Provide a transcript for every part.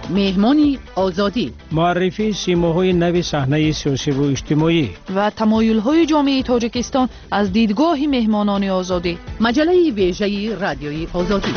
مهمانی آزادی، معرفی سیماهای نو صحنه سیاسی و اجتماعی و تمایل‌های جامعه تاجیکستان از دیدگاه مهمانان آزادی. مجله ویژه رادیوی آزادی.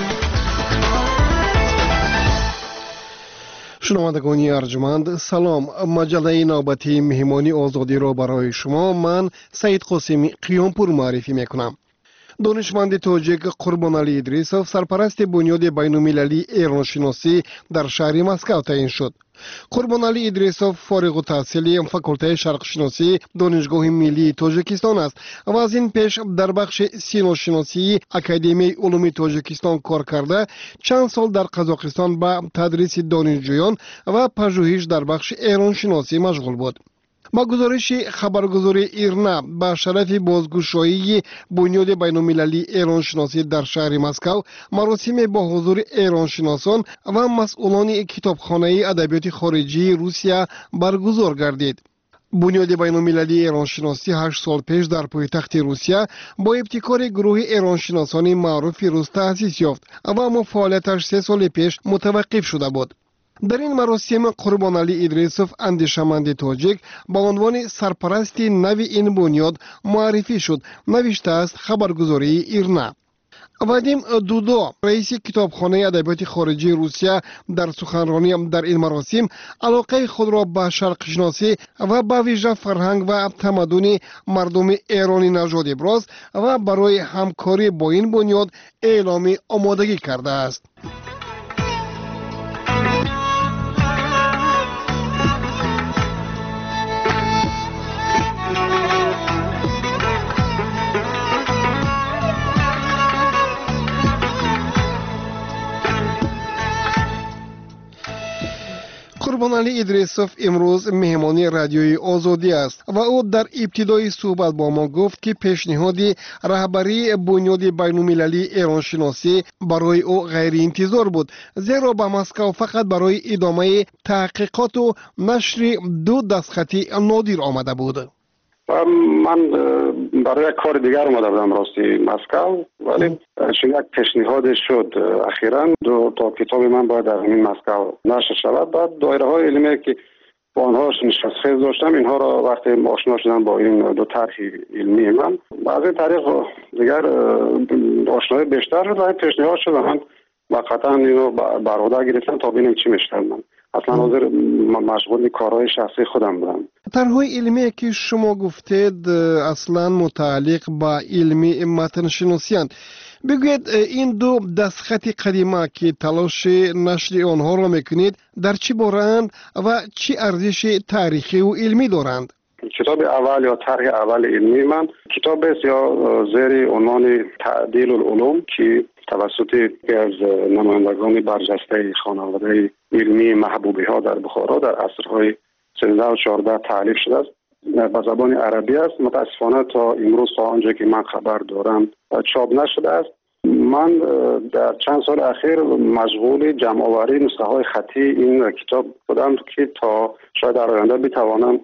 شنوندگان ارجمند سلام. مجله نوبتی مهمانی آزادی را برای شما من سعید قاسمی قیامپور معرفی میکنم. دانشمند تاجیک قربانعلی ادریسوف سرپرست بنیاد بین‌المللی ایرانشناسی در شهر مسکو تعیین شد. قربانعلی ادریسوف فارغ التحصیل فاکولته شرقشناسی دانشگاه ملی تاجیکستان است و از این پیش در بخش سینوشناسی اکادمی علوم تاجیکستان کار کرده چند سال در قزاقستان به تدریس دانشجویان و پژوهش در بخش ایرانشناسی مشغول بود. با گزارش خبرگزاری ایرنا به شرف بازگشایی بنیاد بین‌المللی ایرانشناسی در شهر مسکو مراسم با حضور ایرانشناسان و مسئولان کتابخانه ادبیات خارجی روسیه برگزار گردید. بنیاد بین‌المللی ایرانشناسی 8 سال پیش در پایتخت روسیه با ابتکار گروه ایرانشناسان معروف روس تأسیس یافت و اما فعالیتش 3 سال پیش متوقف شده بود. در این مراسم قربانعلی ادریسوف اندیشمند تاجیک با عنوان سرپرست نو این بنیاد معرفی شد، نوشته است خبرگزاری ایرنا. وادیم دودو رئیس کتابخانه ادبیات خارجی روسیه در سخنرانی در این مراسم علاقه خود را به شرق شناسی و به ویژه فرهنگ و تمدن مردم ایرانی نژاد ابراز و برای همکاری با این بنیاد اعلام آمادگی کرده است. قربانعلی ادریسوف امروز مهمانی رادیوی آزادی است و او در ابتدای صحبت با ما گفت که پیشنهاد رهبری بنیاد بین‌المللی ایرانشناسی برای او غیر انتظار بود، زیرا به مسکو فقط برای ادامه تحقیقات و نشر 2 دستخطی نادر آمده بود. من برای کار دیگر اومده بودم راستی مسکو، ولی چون یک پیشنهاد شد اخیراً 2 تا کتاب من باید در این مسکو نشر شود. بعد دایره های علمی که با آنها نشستخیز داشتم اینها را وقتی آشنا شدم با این 2 طرح علمی من از این طریق دیگر آشنایی بیشتر شد و پیشنهاد شد و من واقعا اینو برآورده گرفتم تا ببینم چی میشه. من اصلا حاضر مشغول کارهای شخصی خودم بودم. طرح‌های علمی که شما گفتید اصلا متعلق به علم متن شناسی اند. بگوید این 2 دستخط قدیمه که تلاش نشر آنها را میکنید در چی بارند و چی ارزش تاریخی و علمی دارند؟ کتاب اول یا طرح اول علمی من کتاب است یا زیر عنوان تعدیل العلوم که توسط یکی از نمایندگان برجسته خانواده علمی محبوبی ها در بخارا در عصرهای 13 و 14 تالیف شده است. به زبان عربی است. متاسفانه تا امروز تا آنجا که من خبر دارم چاپ نشده است. من در چند سال اخیر مشغول جمع آوری نسخه های خطی این کتاب بودم که تا شاید در آینده بتوانم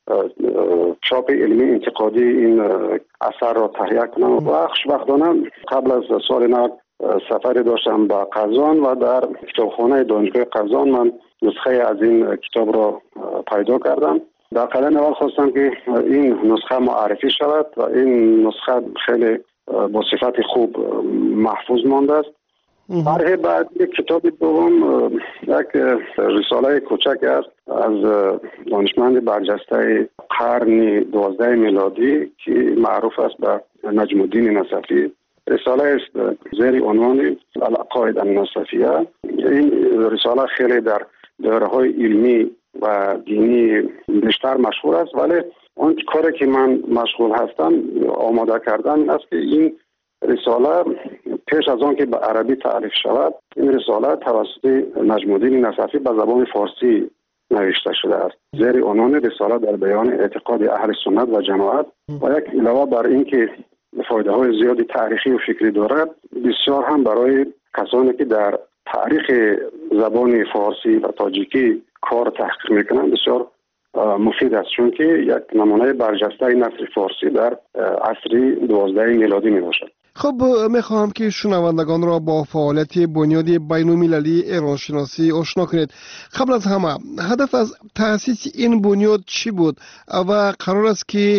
چاپ علمی انتقادی این اثر را تهیه کنم. و خوشبختانه قبل از سال نو سفری داشتم به قزان و در کتابخانه دانشگاه قزان من نسخه از این کتاب را پیدا کردم. در قدم اول خواستم که این نسخه معرفی شود و این نسخه خیلی با صفت خوب محفوظ مانده است. طرح بعد کتاب دوم یک رساله کوچک است از دانشمند برجسته قرن 12 میلادی که معروف است به نجم الدین نصفی. رساله است زیر عنوان العقاید النصفیه. این رساله خیلی در دایره‌های علمی و دینی بیشتر مشهور است، ولی اون کاری که من مشغول هستم آماده کردن است که این رساله پیش از آن که به عربی تعریف شود این رساله توسط نجم الدین نصفی به زبان فارسی نوشته شده است زیر عنوان رساله در بیان اعتقاد اهل سنت و جماعت و یک علاوه بر این که فایده های زیادی تاریخی و فکری دارد بسیار هم برای کسانی که در تاریخ زبان فارسی و تاجیکی کار تحقیق میکنند بسیار مفید است، چون که یک نمونه برجسته نثر فارسی در عصر 12 میلادی می باشد. خب میخواهم که شنوندگان را با فعالیت بنیاد بین‌المللی ایرانشناسی آشنا کنید. قبل از همه هدف از تأسیس این بنیاد چی بود و قرار است که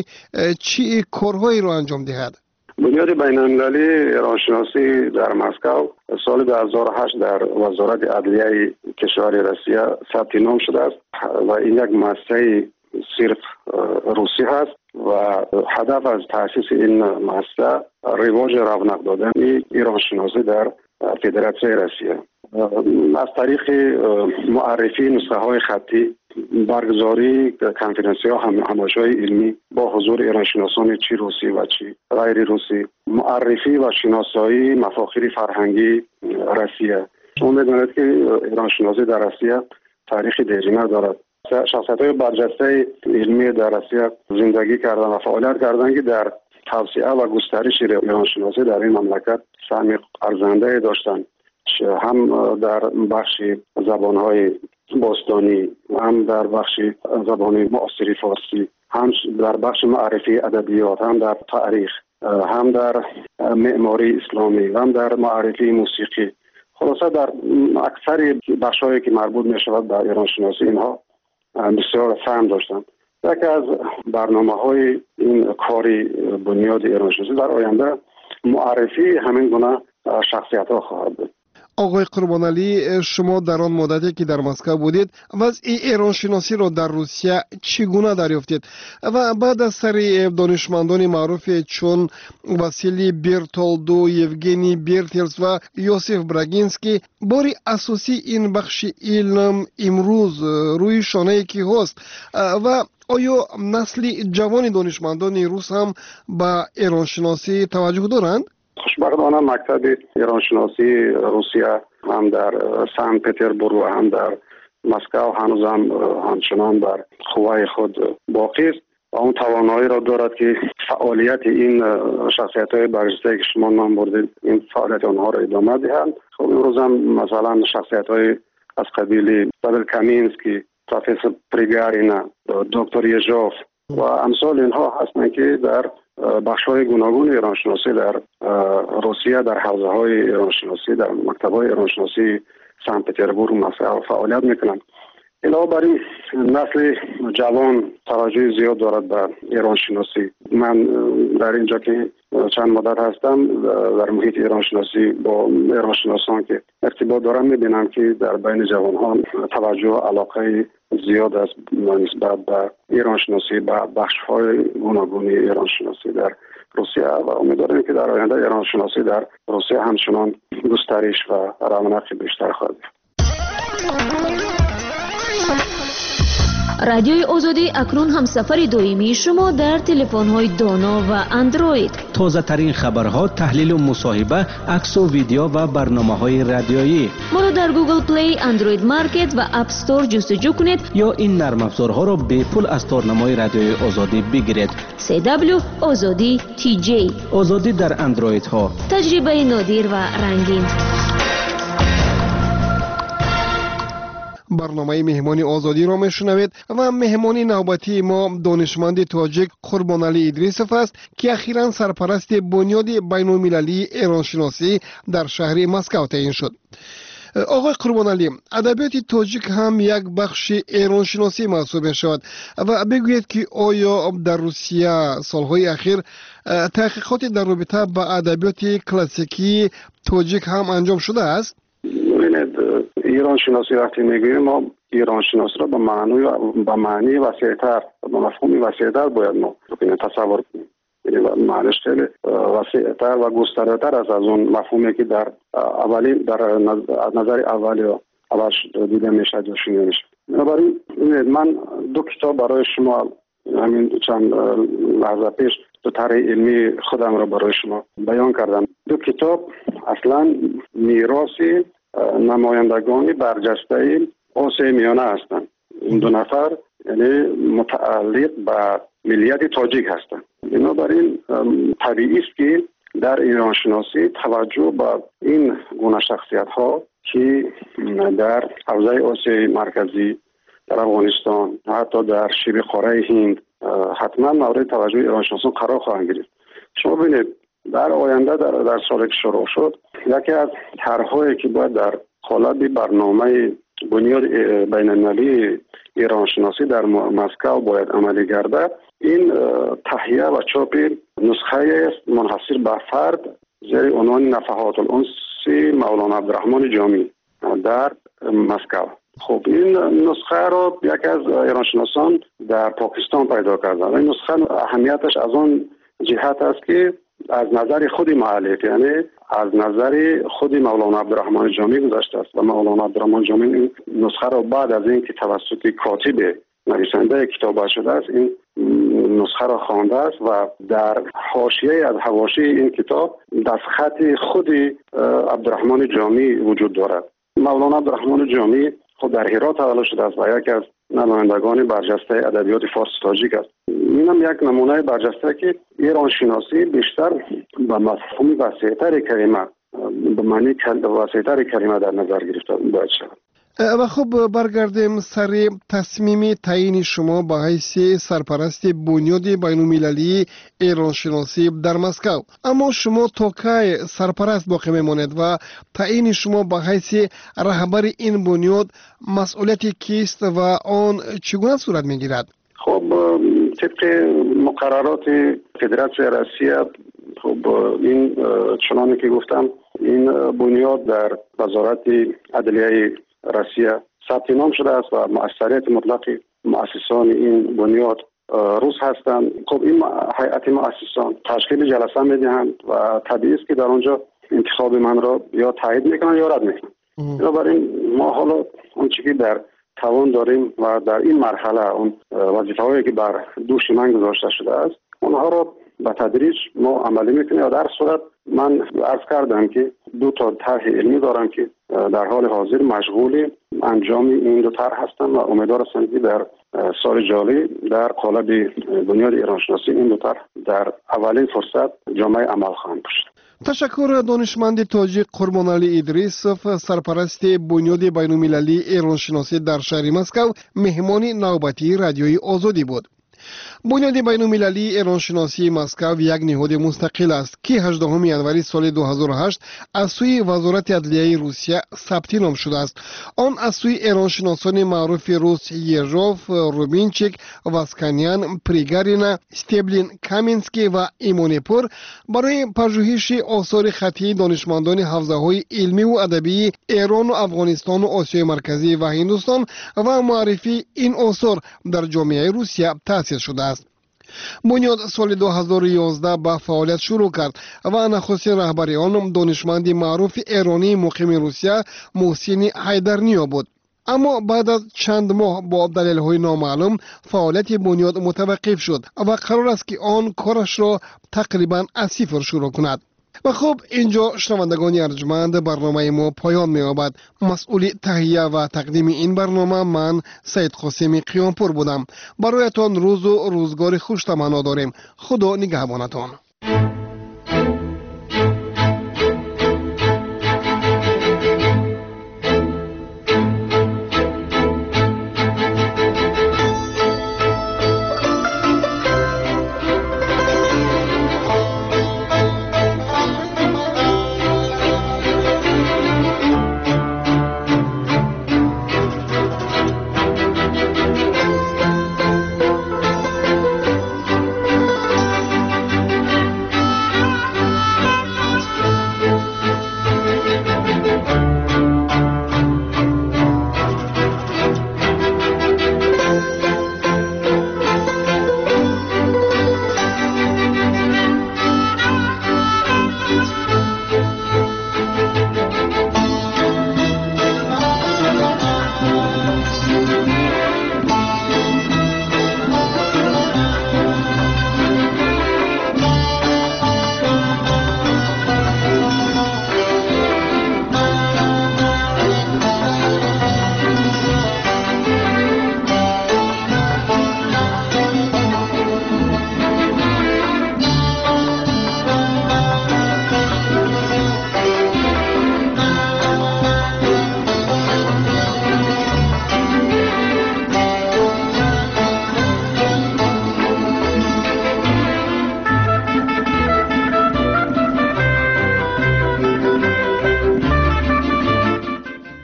چی کارهایی را انجام دهد؟ بنیاد بین‌المللی ایرانشناسی در مسکو سال 2008 در وزارت عدلیه کشور روسیه ثبت نام شده است و این یک مؤسسه صرف روسی هست و هدف از تأسیس این مؤسسه رواج رونق دادن ایرانشناسی در فدراسیون روسیه از طریق معرفی نسخه های خطی، برگزاری کنفرانسی ها همایش‌های علمی با حضور ایرانشناسان چی روسی و چی غیر روسی، معرفی و شناسایی مفاخر فرهنگی روسیه. شما می‌دانید که ایرانشناسی در روسیه تاریخ دیرینه دارد. شخصیت‌های برجسته علمی در روسیه زندگی کردن و فعالیت کردن که در توسعه و گسترش ایرانشناسی در این مملکت سهم ارزنده داشتند، هم در بخش زبان‌های باستانی، هم در بخش زبان معاصر فارسی، هم در بخش معرفی ادبیات، هم در تاریخ، هم در معماری اسلامی، هم در معرفی موسیقی. خلاصه در اکثر بخش‌هایی که مربوط می‌شود به ایرانشناسی اینها بسیار سهم داشتند. یکی از برنامه‌های این کاری بنیاد ایرانشناسی در آینده معرفی همین گونه شخصیت‌ها خواهد بود. آقای قربانعلی، شما در آن مدتی که در مسکو بودید وضع ایرانشناسی را در روسیه چگونه دریافتید و بعد از سر دانشمندان معروف چون واسیلی برتولدو، یوگنی برتلس و یوسف براگینسکی باری اساسی این بخش علم امروز روی شانه کی هست و آیا نسل جوان دانشمندان روس هم به ایرانشناسی توجه دارند؟ خوشبختانه مکتب ایرانشناسی روسیه هم در سن پترزبورگ و هم در مسکو هنوز هم همچنان بر قوای خود باقی است و اون توانایی را دارد که فعالیت این شخصیت‌های برجسته که شما نام بردید این فعالیت آنها را ادامه دهند. خب امروز هم مثلا شخصیت‌های از قبیل پاول کامینسکی، پروفسور پریگارینا، دکتر یژوف و امثال اینها هستند که در بخش‌های گوناگون ایرانشناسی در روسیه در حوزه‌های ایرانشناسی در مکتب‌های ایرانشناسی سن پترزبورگ و مسکو فعالیت می‌کنند. علاوه بر این نسل جوان توجه زیاد دارد به ایرانشناسی. من در اینجا که چند مدت هستم در محیط ایرانشناسی با ایرانشناسان که ارتباط دارم می‌بینم که در بین جوان‌ها توجه و علاقه زیاد است نسبت به ایرانشناسی به بخش‌های گوناگون ایرانشناسی در روسیه و امیدوارم که در آینده ایرانشناسی در روسیه همچنان گسترش و رونق بیشتر خواهد یافت. رادیوی آزادی اکنون هم سفر دائمی شما در تلفن‌های دانا و اندروید. تازه ترین خبرها، تحلیل و مصاحبه، عکس و ویدیو و برنامه‌های رادیویی. ما را در گوگل پلی، اندروید مارکت و اپ استور جستجو کنید یا این نرم افزارها را به پول از تارنمای رادیوی آزادی بگیرید. CW آزادی TJ. آزادی در اندروید ها. تجربه نادر و رنگین. برنامه مهمانی آزادی را میشنوید و مهمانی نوبتی ما دانشمند تاجیک قربانعلی ادریسوف است که اخیراً سرپرست بنیاد بین‌المللی ایرانشناسی در شهر مسکو تعیین شد. آقای قربانعلی، ادبیات تاجیک هم یک بخش ایرانشناسی محسوب می شود و بگویید که آیا در روسیه سالهای اخیر تحقیقاتی در رابطه با ادبیات کلاسیکی تاجیک هم انجام شده است؟ ایران شناسی وقتی میگوییم ما ایران شناسی را به معنی وسیع‌تر به مفهوم وسیع‌تر باید ما تصور کنیم. یعنی معنیش خیلی وسیع‌تر و گسترده‌تر از اون مفهومی که در نظر اولی اول دیده میشه یا شنیده میشه. بنابراین من دو کتاب برای شما همین چند لحظه پیش دو طرح علمی خودم را برای شما بیان کردم. دو کتاب اصلا میراثی نمایندگان برجسته آسیای میانه هستند. این دو نفر یعنی متعلق به ملیت تاجیک هستند. بنابراین طبیعی است که در ایرانشناسی توجه به این گونه شخصیت ها که در حوزه آسیای مرکزی، در افغانستان، حتی در شبه قاره هند حتما مورد توجه ایرانشناسان قرار خواهند گرفت. شما ببینید در آینده در سالی که شروع شد یکی از طرح‌هایی که باید در قالب برنامه بنیاد بین‌المللی ایران شناسی در مسکو باید عملی گردد، این تهیه و چاپ نسخه است منحصر به فرد زیر عنوان نفحات الانس مولانا عبدالرحمن جامی در مسکو. خب این نسخه را یکی از ایرانشناسان در پاکستان پیدا کردند. این نسخه اهمیتش از آن جهت است که از نظر خود مؤلف، یعنی از نظر خود مولانا عبدالرحمن جامی گذشته است و مولانا عبدالرحمن جامی این نسخه را بعد از اینکه توسط کاتب نویسنده کتاب شده است این نسخه را خوانده است و در حاشیه از حواشی این کتاب دستخط خود عبدالرحمن جامی وجود دارد. مولانا عبدالرحمن جامی خود در هرات تولد شده است و یکی از نمایندگان برجسته ادبیات فارسی تاجیک است. اینم یک نمونه برجسته که ایران شناسی بیشتر به مفهوم وسیع‌تر کلمه به معنی وسیع‌تر کلمه در نظر گرفته باید شود. و خب برگردیم سر تصمیم تعیین شما به حیث سرپرست بنیاد بین‌المللی ایران شناسی در مسکو. اما شما تا کی سرپرست باقی میمانید و تعیین شما به حیث رهبر این بنیاد مسئولیت کیست و آن چگونه صورت میگیرد؟ خب طبق مقررات فدراسیون روسیه خب این چنانه که گفتم این بنیاد در وزارت عدلیه روسیه ثبت نام شده است و مؤثریت مطلق مؤسسان این بنیاد روس هستند. خب این هیئت مؤسسان تشکیل جلسه میدهند و طبیعی است که در آنجا انتخاب من را یا تایید میکنن یا رد میکنن. بنابراین ما حالا اون چیزی در توان داریم و در این مرحله اون وظیفه‌هایی که بر دوش من گذاشته شده است اونها را به تدریج ما عملی میکنیم. و در صورت من عرض کردم که 2 طرح علمی دارم که در حال حاضر مشغول انجام این 2 طرح هستم و امیدوار هستم که در سال جاری در قالب بنیاد ایران شناسی این 2 طرح در اولین فرصت جامعه عمل خواهند داشت. تشکر دانشمند تاجیک قربانعلی ادریسوف، سرپرست بنیاد بین‌المللی ایران شناسی در شهر مسکو، مهمان نوبتی رادیوی آزادی بود. بنیاد بین‌المللی ایران شناسی مسکو یک نهاد مستقل است که 18 ینوری سال 2008 از سوی وزارت عدلیه روسیه ثبت نام شده است. آن از سوی ایران شناسان معروف روس یژوف، روبینچیک، واسکانیان، پریگارینا، استبلین، کامینسکی و ایمونپور برای پژوهش آثار خطی دانشمندان حوزه‌های علمی و ادبی ایران و افغانستان و آسیای مرکزی و هندوستان و معرفی این آثار در جامعه روسیه تأسیس شده است. بنیاد سال 2011 به فعالیت شروع کرد و نخستین رهبر آن دانشمند معروف ایرانی مقیم روسیه محسن حیدرنیا بود. اما بعد از چند ماه با دلایل نامعلوم فعالیت بنیاد متوقف شد و قرار است که آن کارش را تقریبا از صفر شروع کند. و خب اینجا شنوندگان ارجمند برنامه ما پایان می‌یابد. مسئول تهیه و تقدیم این برنامه من سید قاسمی قیامپور بودم. برایتان روز و روزگار خوش تمنا داریم. خدا نگهبانتان.